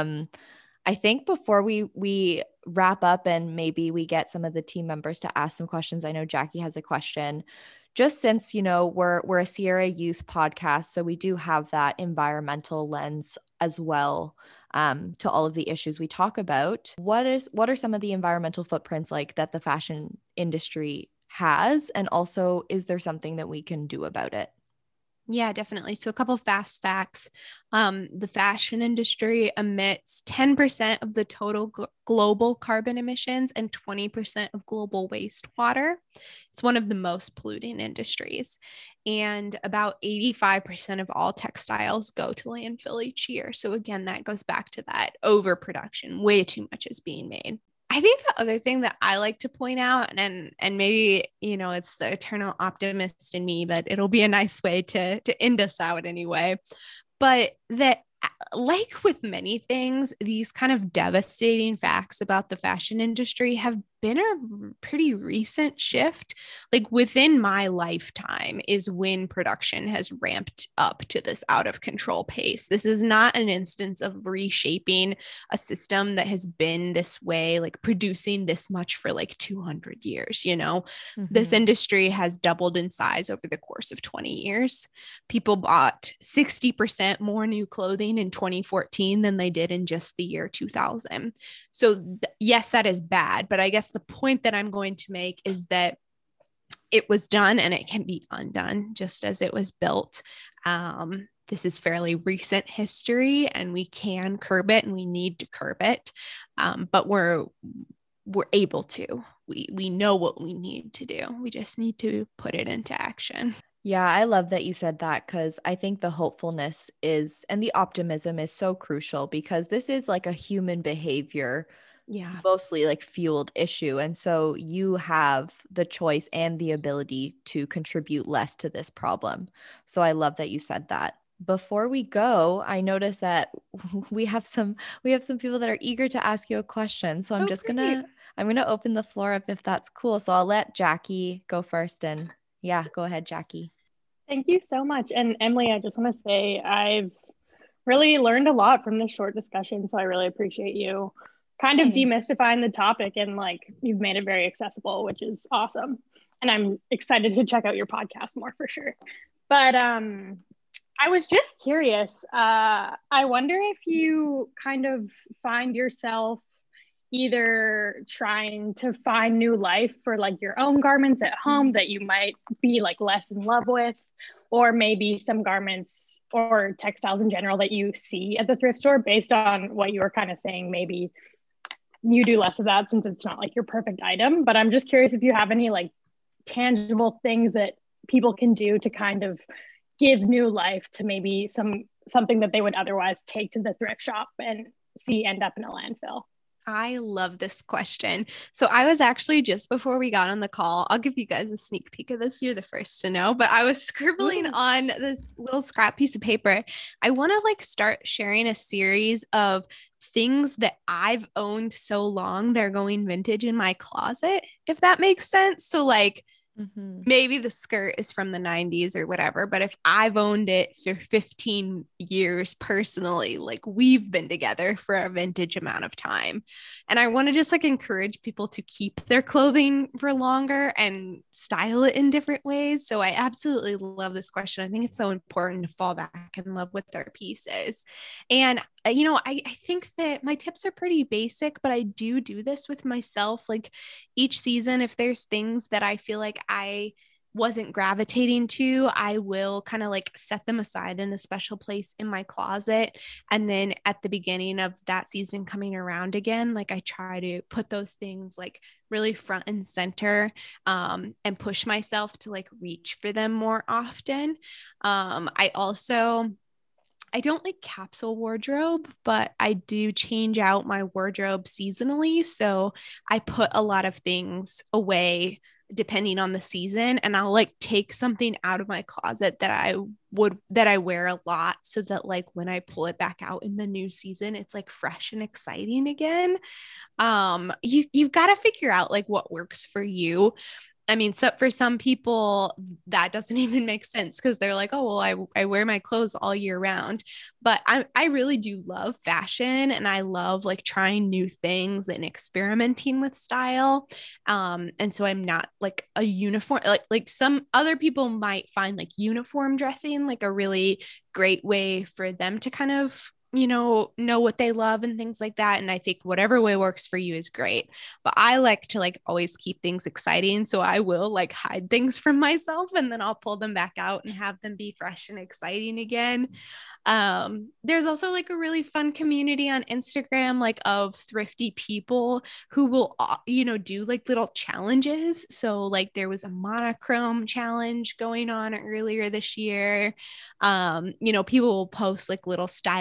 S2: I think before we wrap up and maybe we get some of the team members to ask some questions, I know Jackie has a question. Just since, we're a Sierra Youth podcast, so we do have that environmental lens as well to all of the issues we talk about. What are some of the environmental footprints like that the fashion industry has? And also, is there something that we can do about it?
S1: Yeah, definitely. So a couple fast facts. The fashion industry emits 10% of the total global carbon emissions and 20% of global wastewater. It's one of the most polluting industries. And about 85% of all textiles go to landfill each year. So again, that goes back to that overproduction. Way too much is being made. I think the other thing that I like to point out, and maybe, you know, it's the eternal optimist in me, but it'll be a nice way to end us out anyway. But that, like with many things, these kind of devastating facts about the fashion industry have been a pretty recent shift. Like within my lifetime is when production has ramped up to this out of control pace. This is not an instance of reshaping a system that has been this way, like producing this much for like 200 years, you know. This industry has doubled in size over the course of 20 years. People bought 60% more new clothing in 2014 than they did in just the year 2000. So yes, that is bad, but I guess the point that I'm going to make is that it was done and it can be undone just as it was built. This is fairly recent history and we can curb it and we need to curb it. But we're able to. We know what we need to do. We just need to put it into action.
S2: Yeah, I love that you said that, because I think the hopefulness is, and the optimism is so crucial, because this is like a human behavior, mostly like fueled issue. And so you have the choice and the ability to contribute less to this problem. So I love that you said that. Before we go, I noticed that we have some people that are eager to ask you a question. So I'm gonna open the floor up if that's cool. So I'll let Jackie go first, and yeah, go ahead, Jackie.
S3: Thank you so much. And Emily, I just want to say I've really learned a lot from this short discussion. So I really appreciate you kind of demystifying the topic, and like you've made it very accessible, which is awesome. And I'm excited to check out your podcast more for sure. But I was just curious. I wonder if you kind of find yourself either trying to find new life for like your own garments at home that you might be like less in love with, or maybe some garments or textiles in general that you see at the thrift store, based on what you were kind of saying. Maybe you do less of that since it's not like your perfect item. But I'm just curious if you have any like tangible things that people can do to kind of give new life to maybe something that they would otherwise take to the thrift shop and see end up in a landfill.
S1: I love this question. So I was actually, just before we got on the call, I'll give you guys a sneak peek of this. You're the first to know, but I was scribbling on this little scrap piece of paper. I want to like start sharing a series of things that I've owned so long they're going vintage in my closet, if that makes sense. So like, maybe the skirt is from the 90s or whatever, but if I've owned it for 15 years personally, like we've been together for a vintage amount of time. And I want to just like encourage people to keep their clothing for longer and style it in different ways. So I absolutely love this question. I think it's so important to fall back in love with their pieces. And you know, I think that my tips are pretty basic, but I do this with myself. Like each season, if there's things that I feel like I wasn't gravitating to, I will kind of like set them aside in a special place in my closet. And then at the beginning of that season coming around again, like I try to put those things like really front and center, and push myself to like reach for them more often. I don't like capsule wardrobe, but I do change out my wardrobe seasonally. So I put a lot of things away depending on the season, and I'll like take something out of my closet that I wear a lot, so that like when I pull it back out in the new season, it's like fresh and exciting again. You've got to figure out like what works for you. I mean, so for some people that doesn't even make sense, because they're like, oh, well, I wear my clothes all year round. But I really do love fashion, and I love like trying new things and experimenting with style. And so I'm not like a uniform, like some other people might find like uniform dressing like a really great way for them to kind of, you know what they love and things like that. And I think whatever way works for you is great. But I like to like always keep things exciting. So I will like hide things from myself, and then I'll pull them back out and have them be fresh and exciting again. There's also like a really fun community on Instagram, like of thrifty people who will, do like little challenges. So like there was a monochrome challenge going on earlier this year. People will post like little style challenges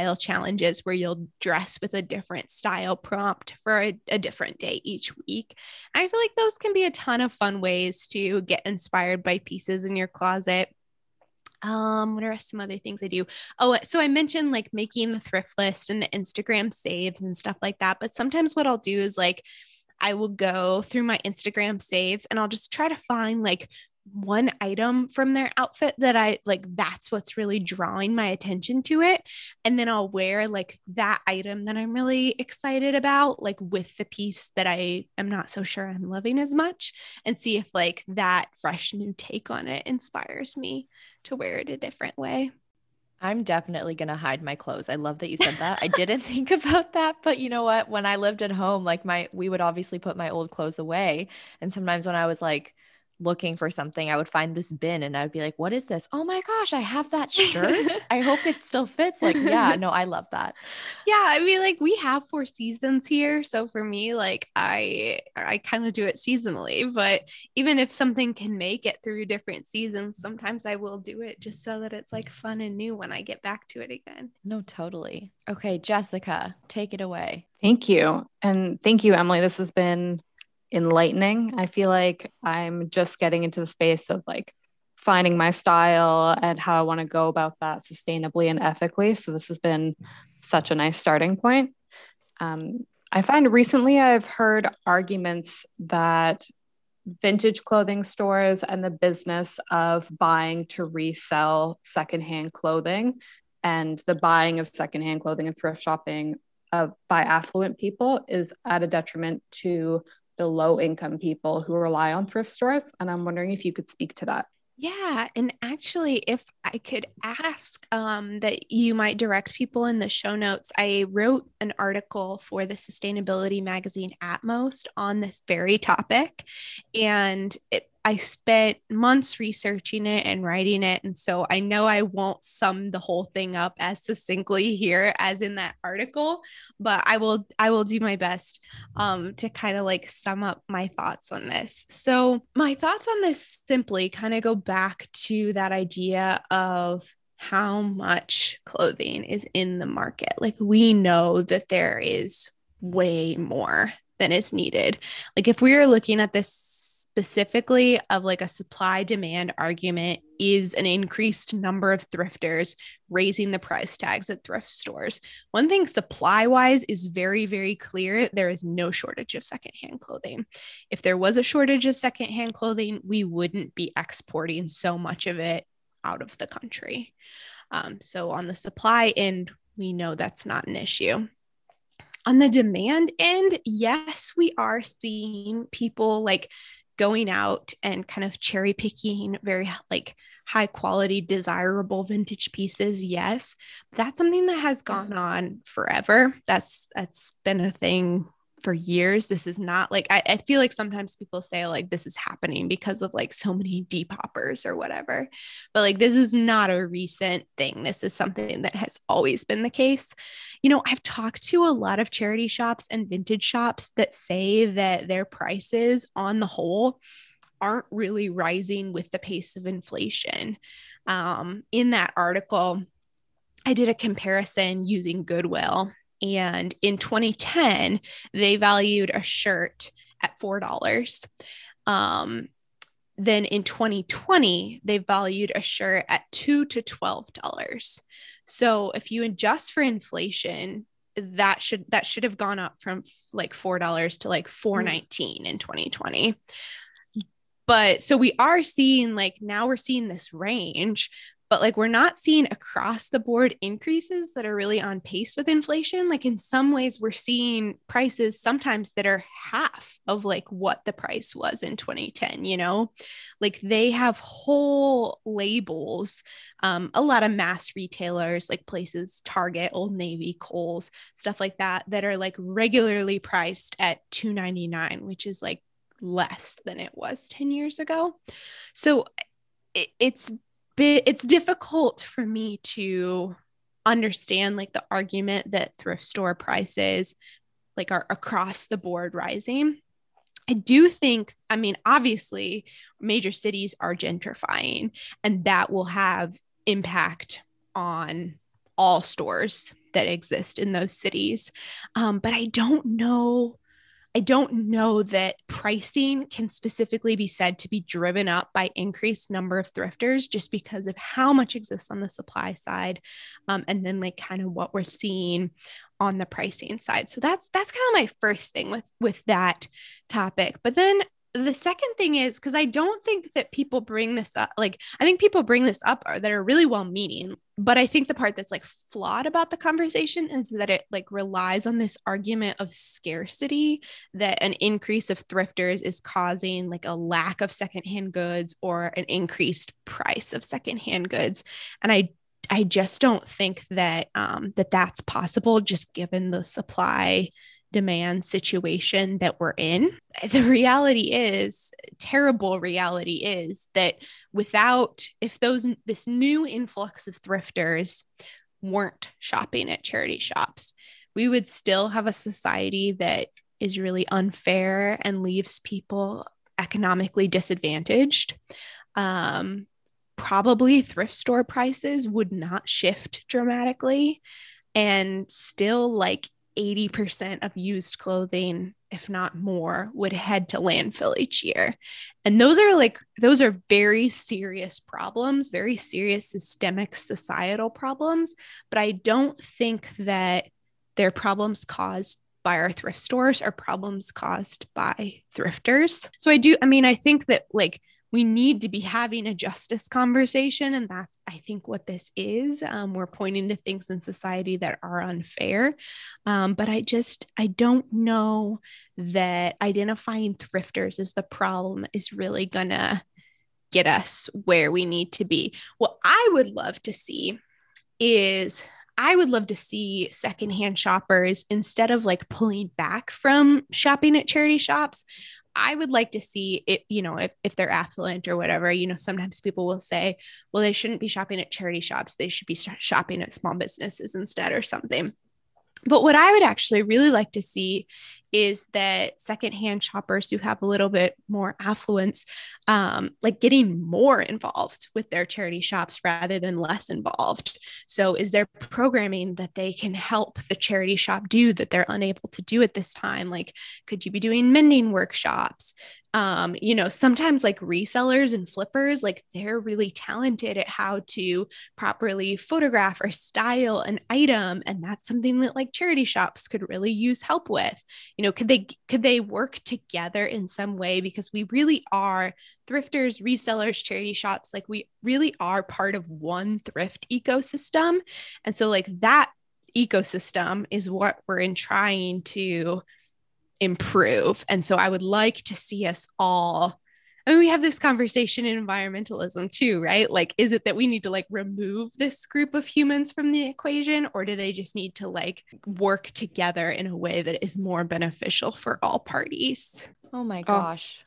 S1: challenges where you'll dress with a different style prompt for a different day each week. And I feel like those can be a ton of fun ways to get inspired by pieces in your closet. What are some other things I do? Oh, so I mentioned like making the thrift list and the Instagram saves and stuff like that. But sometimes what I'll do is like, I will go through my Instagram saves and I'll just try to find like one item from their outfit that I like, that's what's really drawing my attention to it. And then I'll wear like that item that I'm really excited about, like with the piece that I am not so sure I'm loving as much, and see if like that fresh new take on it inspires me to wear it a different way.
S2: I'm definitely going to hide my clothes. I love that you said that. I didn't think about that, but you know what? When I lived at home, like we would obviously put my old clothes away. And sometimes when I was like looking for something, I would find this bin and I would be like, what is this? Oh my gosh, I have that shirt. I hope it still fits. Like, yeah, no, I love that.
S1: Yeah, I mean, like we have 4 seasons here. So for me, like I kind of do it seasonally, but even if something can make it through different seasons, sometimes I will do it just so that it's like fun and new when I get back to it again.
S2: No, totally. Okay, Jessica, take it away.
S3: Thank you. And thank you, Emily. This has been enlightening. I feel like I'm just getting into the space of like finding my style and how I want to go about that sustainably and ethically. So this has been such a nice starting point. I find recently I've heard arguments that vintage clothing stores and the business of buying to resell secondhand clothing and the buying of secondhand clothing and thrift shopping by affluent people is at a detriment to the low income people who rely on thrift stores. And I'm wondering if you could speak to that.
S1: Yeah. And actually, if I could ask that you might direct people in the show notes, I wrote an article for the sustainability magazine Atmost on this very topic. And I spent months researching it and writing it. And so I know I won't sum the whole thing up as succinctly here as in that article, but I will do my best to kind of like sum up my thoughts on this. So my thoughts on this simply kind of go back to that idea of how much clothing is in the market. Like we know that there is way more than is needed. Like if we are looking at this specifically of like a supply demand argument, is an increased number of thrifters raising the price tags at thrift stores. One thing supply wise is very, very clear. There is no shortage of secondhand clothing. If there was a shortage of secondhand clothing, we wouldn't be exporting so much of it out of the country. So on the supply end, we know that's not an issue. On the demand end, yes, we are seeing people like going out and kind of cherry picking very like high quality, desirable vintage pieces. Yes, that's something that has gone on forever. That's been a thing for years. This is not like, I feel like sometimes people say like this is happening because of like so many Depoppers or whatever, but like this is not a recent thing. This is something that has always been the case. You know, I've talked to a lot of charity shops and vintage shops that say that their prices on the whole aren't really rising with the pace of inflation. In that article, I did a comparison using Goodwill. And in 2010, they valued a shirt at $4. Then in 2020, they valued a shirt at $2 to $12. So if you adjust for inflation, that should have gone up from like $4 to like $4.19 in 2020. But so we are seeing like now we're seeing this range, but like we're not seeing across the board increases that are really on pace with inflation. Like in some ways we're seeing prices sometimes that are half of like what the price was in 2010, you know, like they have whole labels. A lot of mass retailers like places, Target, Old Navy, Kohl's, stuff like that, that are like regularly priced at $2.99, which is like less than it was 10 years ago. So it's difficult for me to understand like the argument that thrift store prices like are across the board rising. I do think, I mean, obviously major cities are gentrifying and that will have impact on all stores that exist in those cities. But I don't know that pricing can specifically be said to be driven up by increased number of thrifters just because of how much exists on the supply side, and then like kind of what we're seeing on the pricing side. So that's kind of my first thing with that topic. But then the second thing is, because I don't think that people bring this up, like I think people bring this up that are really well-meaning, but I think the part that's like flawed about the conversation is that it like relies on this argument of scarcity, that an increase of thrifters is causing like a lack of secondhand goods or an increased price of secondhand goods. And I just don't think that that's possible, just given the supply demand situation that we're in. The reality is, terrible reality is that if this new influx of thrifters weren't shopping at charity shops, we would still have a society that is really unfair and leaves people economically disadvantaged. Probably thrift store prices would not shift dramatically, and still like 80% of used clothing, if not more, would head to landfill each year. And those are very serious problems, very serious systemic societal problems. But I don't think that they're problems caused by our thrift stores or problems caused by thrifters. So I think that like we need to be having a justice conversation. And that's, I think, what this is. We're pointing to things in society that are unfair. But I don't know that identifying thrifters as the problem is really gonna get us where we need to be. What I would love to see is secondhand shoppers, instead of like pulling back from shopping at charity shops, I would like to see it, if they're affluent or whatever, sometimes people will say, well, they shouldn't be shopping at charity shops. They should be shopping at small businesses instead or something. But what I would actually really like to see is that secondhand shoppers who have a little bit more affluence, like getting more involved with their charity shops rather than less involved. So is there programming that they can help the charity shop do that they're unable to do at this time? Like, could you be doing mending workshops? Sometimes like resellers and flippers, like they're really talented at how to properly photograph or style an item. And that's something that like charity shops could really use help with. Could they work together in some way? Because we really are thrifters, resellers, charity shops, like we really are part of one thrift ecosystem. And so like that ecosystem is what we're trying to improve. And so I would like to see us all, we have this conversation in environmentalism too, right? Like, is it that we need to like remove this group of humans from the equation, or do they just need to like work together in a way that is more beneficial for all parties?
S2: Oh my gosh.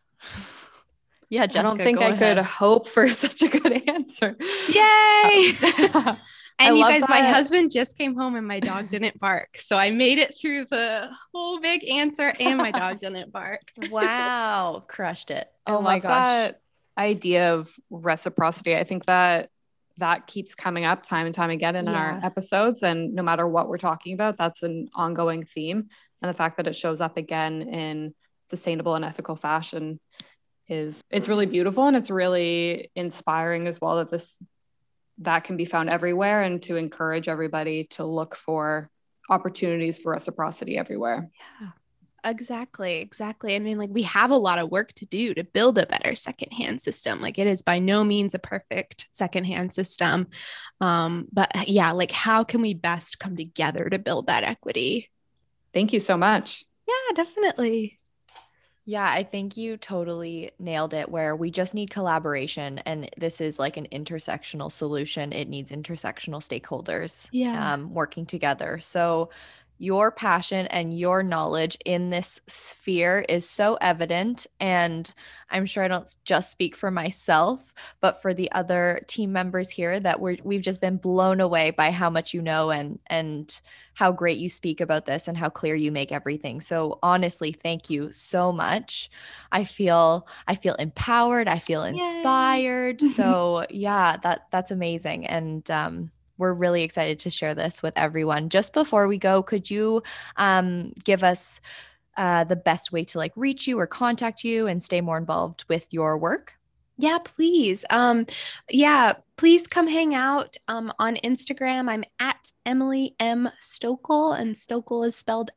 S2: Yeah, Jessica,
S4: I don't think I could hope for such a good answer.
S1: Yay! And you guys, my husband just came home and my dog didn't bark. So I made it through the whole big answer and my dog didn't bark.
S2: Wow. Crushed it.
S4: Oh my gosh. That idea of reciprocity. I think that keeps coming up time and time again in our episodes. And no matter what we're talking about, that's an ongoing theme. And the fact that it shows up again in sustainable and ethical fashion it's really beautiful. And it's really inspiring as well that can be found everywhere, and to encourage everybody to look for opportunities for reciprocity everywhere.
S1: Yeah, exactly. I mean, like we have a lot of work to do to build a better secondhand system. Like it is by no means a perfect secondhand system. But yeah, like how can we best come together to build that equity?
S4: Thank you so much.
S1: Yeah, definitely.
S2: Yeah, I think you totally nailed it, where we just need collaboration, and this is like an intersectional solution. It needs intersectional stakeholders working together. So your passion and your knowledge in this sphere is so evident. And I'm sure I don't just speak for myself, but for the other team members here, that we've just been blown away by how much you know and how great you speak about this and how clear you make everything. So honestly, thank you so much. I feel empowered. I feel inspired. So yeah, that's amazing. And we're really excited to share this with everyone. Just before we go, could you give us the best way to like reach you or contact you and stay more involved with your work?
S1: Yeah, please. Please come hang out on Instagram. I'm at Emily M. Stochl, and Stochl is spelled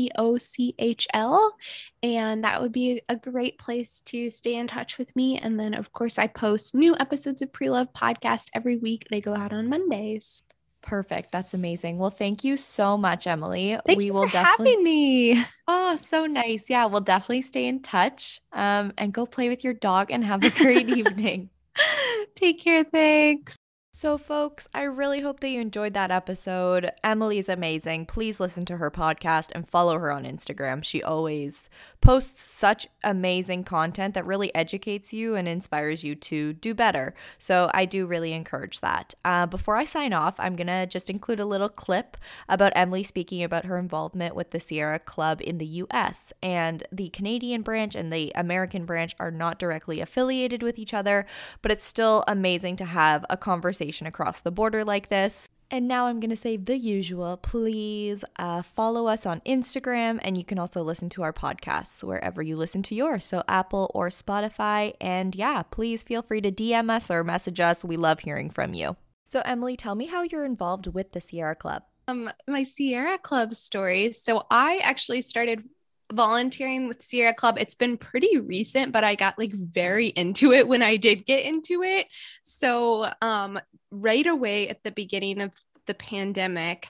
S1: Stochl. And that would be a great place to stay in touch with me. And then, of course, I post new episodes of Pre-Love Podcast every week. They go out on Mondays.
S2: Perfect. That's amazing. Well, thank you so much, Emily.
S1: Thank you for having me.
S2: Oh, so nice. Yeah, we'll definitely stay in touch and go play with your dog and have a great evening.
S1: Take care. Thanks.
S2: So, folks, I really hope that you enjoyed that episode. Emily is amazing. Please listen to her podcast and follow her on Instagram. She always posts such amazing content that really educates you and inspires you to do better. So I do really encourage that. Before I sign off, I'm going to just include a little clip about Emily speaking about her involvement with the Sierra Club in the US. And the Canadian branch and the American branch are not directly affiliated with each other, but it's still amazing to have a conversation across the border like this. And now I'm going to say the usual. Please follow us on Instagram, and you can also listen to our podcasts wherever you listen to yours, so Apple or Spotify. And yeah, please feel free to DM us or message us. We love hearing from you. So Emily, tell me how you're involved with the Sierra Club.
S1: My Sierra Club stories. So I actually started volunteering with Sierra Club. It's been pretty recent, but I got like very into it when I did get into it. So right away at the beginning of the pandemic,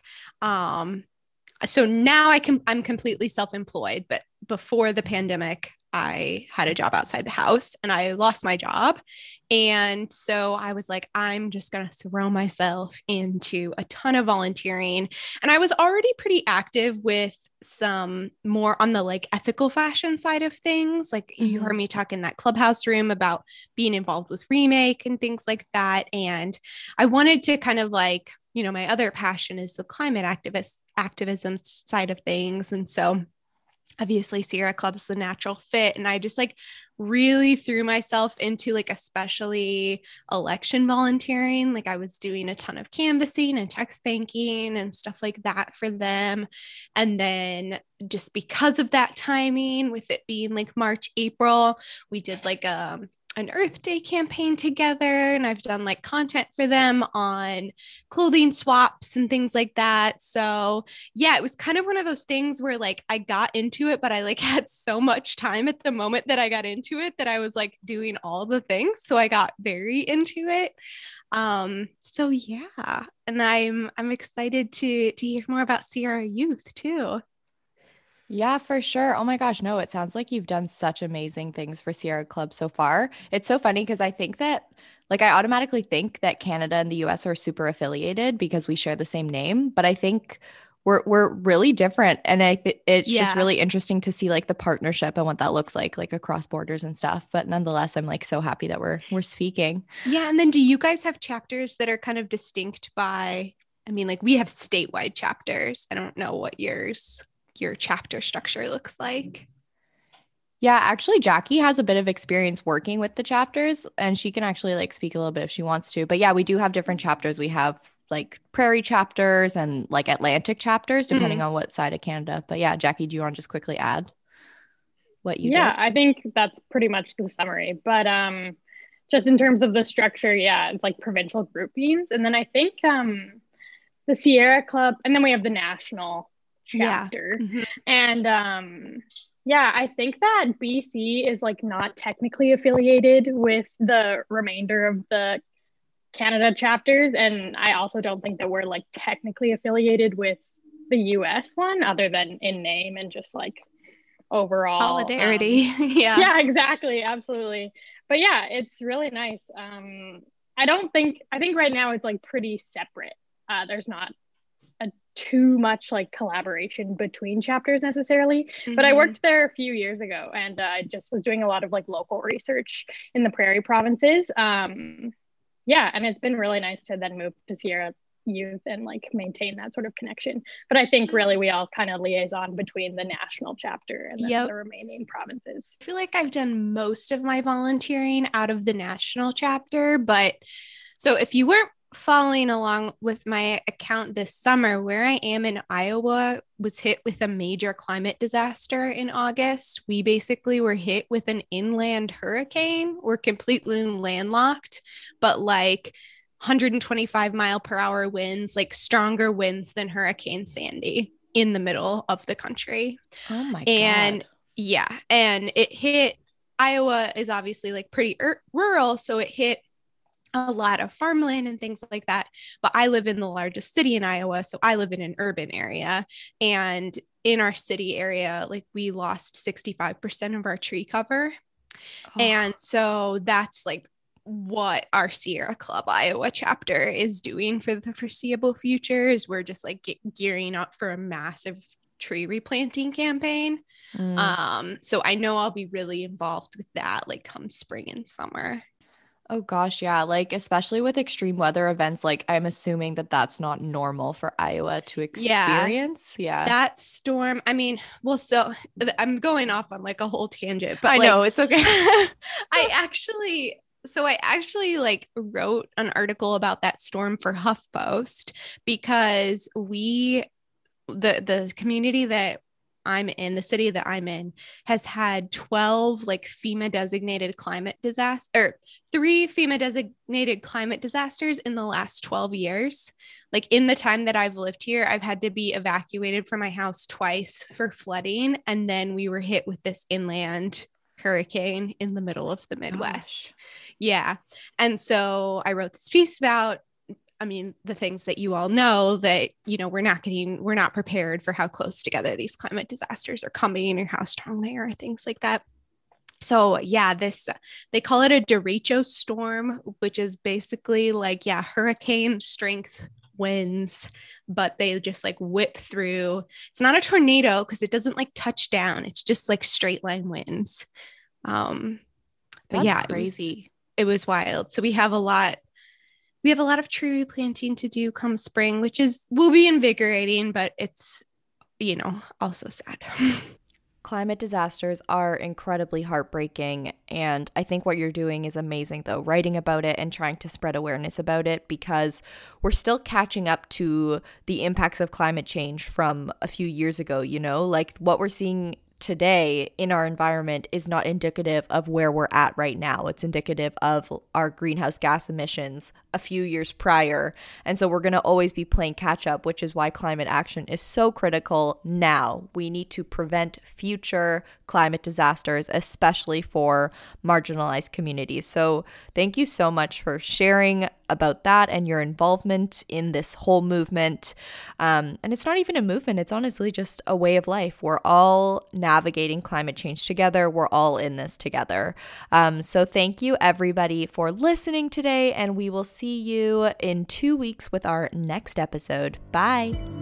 S1: so now I'm completely self-employed, but before the pandemic, I had a job outside the house and I lost my job. And so I was like, I'm just going to throw myself into a ton of volunteering. And I was already pretty active with some more on the like ethical fashion side of things. Like you heard me talk in that clubhouse room about being involved with Remake and things like that. And I wanted to kind of like, you know, my other passion is the climate activism side of things. And so obviously Sierra Club is the natural fit. And I just like really threw myself into like, especially election volunteering. Like I was doing a ton of canvassing and text banking and stuff like that for them. And then just because of that timing, with it being like March, April, we did like an Earth Day campaign together. And I've done like content for them on clothing swaps and things like that. So yeah, it was kind of one of those things where like I got into it, but I like had so much time at the moment that I got into it that I was like doing all the things. So I got very into it. So yeah, and I'm excited to hear more about Sierra Youth too.
S2: Yeah, for sure. Oh my gosh, no, it sounds like you've done such amazing things for Sierra Club so far. It's so funny because I think that, like, I automatically think that Canada and the US are super affiliated because we share the same name, but I think we're really different. And it's just really interesting to see like the partnership and what that looks like across borders and stuff. But nonetheless, I'm like so happy that we're speaking.
S1: Yeah. And then do you guys have chapters that are kind of distinct by, I mean, like we have statewide chapters. I don't know what your chapter structure looks like.
S2: Yeah, actually Jackie has a bit of experience working with the chapters and she can actually like speak a little bit if she wants to. But yeah, we do have different chapters. We have like prairie chapters and like Atlantic chapters, depending on what side of Canada. But yeah, Jackie, do you want to just quickly add what you did?
S3: I think that's pretty much the summary. But just in terms of the structure, yeah, it's like provincial groupings. And then I think the Sierra Club, and then we have the national chapter. And I think that BC is like not technically affiliated with the remainder of the Canada chapters, and I also don't think that we're like technically affiliated with the US one, other than in name and just like overall
S1: solidarity.
S3: Yeah, exactly, absolutely. But yeah, it's really nice. I think right now it's like pretty separate. There's not too much like collaboration between chapters necessarily, but I worked there a few years ago and I just was doing a lot of like local research in the prairie provinces. And it's been really nice to then move to Sierra Youth and like maintain that sort of connection. But I think really we all kind of liaison between the national chapter and then the remaining provinces.
S1: I feel like I've done most of my volunteering out of the national chapter, but so if you weren't following along with my account this summer, where I am in Iowa was hit with a major climate disaster in August. We basically were hit with an inland hurricane. We're completely landlocked, but like 125-mile-per-hour winds, like stronger winds than Hurricane Sandy in the middle of the country.
S2: Oh my
S1: and
S2: God.
S1: Yeah, and it hit. Iowa is obviously like pretty rural, so it hit a lot of farmland and things like that. But I live in the largest city in Iowa, so I live in an urban area. And in our city area, like we lost 65% of our tree cover. Oh. And so that's like what our Sierra Club Iowa chapter is doing for the foreseeable future is we're just like gearing up for a massive tree replanting campaign. So I know I'll be really involved with that like come spring and summer.
S2: Oh gosh, yeah. Like especially with extreme weather events, like I'm assuming that that's not normal for Iowa to experience. Yeah.
S1: That storm, I mean, well, so I'm going off on like a whole tangent, but
S2: I know it's okay.
S1: I actually like wrote an article about that storm for HuffPost because the community that I'm in, the city that I'm in, has had 12 like FEMA designated climate disaster, or 3 FEMA designated climate disasters in the last 12 years. Like in the time that I've lived here, I've had to be evacuated from my house twice for flooding. And then we were hit with this inland hurricane in the middle of the Midwest. Gosh. Yeah. And so I wrote this piece about, I mean, the things that you all know that, you know, we're not prepared for how close together these climate disasters are coming or how strong they are, things like that. So yeah, they call it a derecho storm, which is basically like, yeah, hurricane strength winds, but they just like whip through. It's not a tornado because it doesn't like touch down. It's just like straight line winds. But
S2: that's
S1: yeah,
S2: crazy.
S1: It was wild. So we have a lot of tree replanting to do come spring, which will be invigorating, but it's, you know, also sad.
S2: Climate disasters are incredibly heartbreaking. And I think what you're doing is amazing, though, writing about it and trying to spread awareness about it, because we're still catching up to the impacts of climate change from a few years ago, you know, like what we're seeing today in our environment is not indicative of where we're at right now. It's indicative of our greenhouse gas emissions a few years prior. And so we're going to always be playing catch up, which is why climate action is so critical now. We need to prevent future climate disasters, especially for marginalized communities. So thank you so much for sharing about that and your involvement in this whole movement. And it's not even a movement. It's honestly just a way of life. We're all navigating climate change together. We're all in this together. So thank you everybody for listening today, and we will see you in 2 weeks with our next episode. Bye.